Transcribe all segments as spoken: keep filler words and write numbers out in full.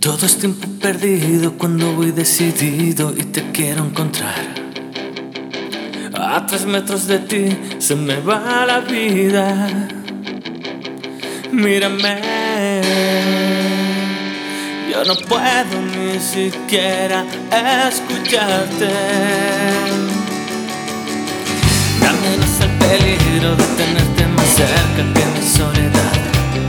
Todo es tiempo perdido cuando voy decidido y te quiero encontrar. A tres metros de ti se me va la vida. Mírame, yo no puedo ni siquiera escucharte. Me amenaza el peligro de tenerte más cerca que mi soledad.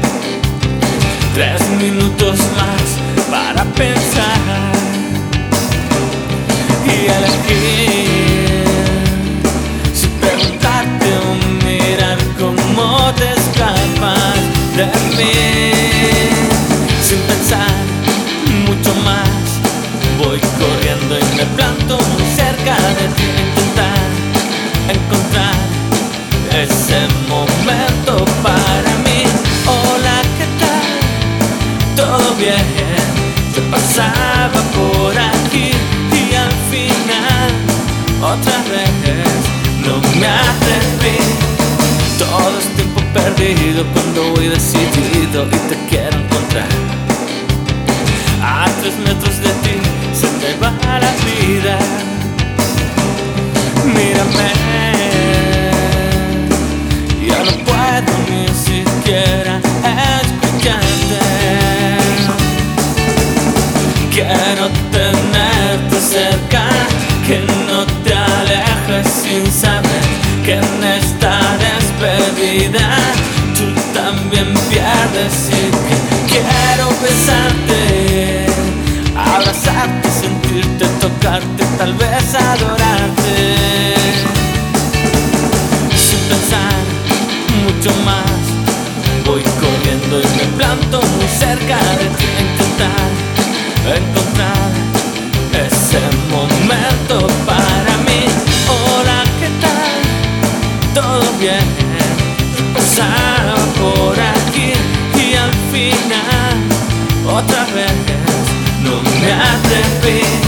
Tres minutos más para pensar y elegir, sin preguntarte o mirar cómo te escapas de mí. Sin pensar mucho más, voy corriendo y me planto muy cerca de ti, a intentar encontrar ese momento para mí. Hola, ¿qué tal? Todo bien, se pasaba por aquí y al final otra vez no me atreví. Todo es tiempo perdido cuando voy decidido y te quiero encontrar. A tres metros de ti se me va la vida. Mírame, yo no puedo ni siquiera escucharte. Quiero tenerte cerca, que no te alejes sin saber que en esta despedida tú también pierdes y que quiero besarte, abrazarte, sentirte, tocarte, tal vez adorarte. Sin pensar mucho más, voy corriendo y me planto muy cerca de ti, a intentar encontrar ese momento para mí. Hola, ¿qué tal? ¿Todo bien? Pasaba por aquí y al final otra vez no me atreví.